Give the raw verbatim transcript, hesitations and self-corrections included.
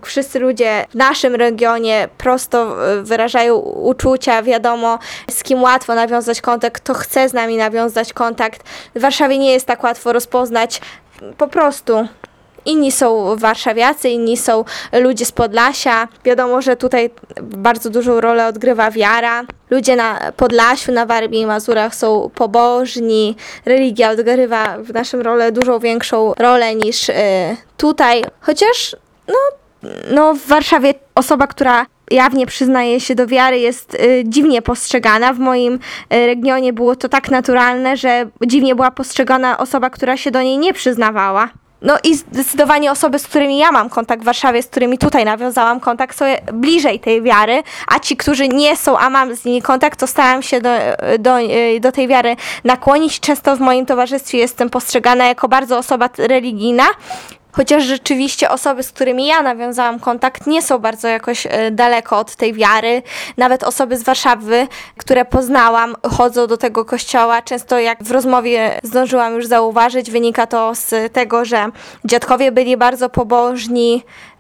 jak wszyscy ludzie w naszym regionie prosto wyrażają uczucia, wiadomo, z kim łatwo nawiązać kontakt, kto chce z nami nawiązać kontakt. W Warszawie nie jest tak łatwo rozpoznać po prostu. Inni są warszawiacy, inni są ludzie z Podlasia. Wiadomo, że tutaj bardzo dużą rolę odgrywa wiara. Ludzie na Podlasiu, na Warmii i Mazurach są pobożni. Religia odgrywa w naszym role dużo większą rolę niż y, tutaj. Chociaż no, no w Warszawie osoba, która jawnie przyznaje się do wiary, jest y, dziwnie postrzegana. W moim y, regionie było to tak naturalne, że dziwnie była postrzegana osoba, która się do niej nie przyznawała. No i zdecydowanie osoby, z którymi ja mam kontakt w Warszawie, z którymi tutaj nawiązałam kontakt, są bliżej tej wiary, a ci, którzy nie są, a mam z nimi kontakt, to staram się do, do, do tej wiary nakłonić. Często w moim towarzystwie jestem postrzegana jako bardzo osoba religijna, chociaż rzeczywiście osoby, z którymi ja nawiązałam kontakt, nie są bardzo jakoś daleko od tej wiary. Nawet osoby z Warszawy, które poznałam, chodzą do tego kościoła. Często jak w rozmowie zdążyłam już zauważyć, wynika to z tego, że dziadkowie byli bardzo pobożni,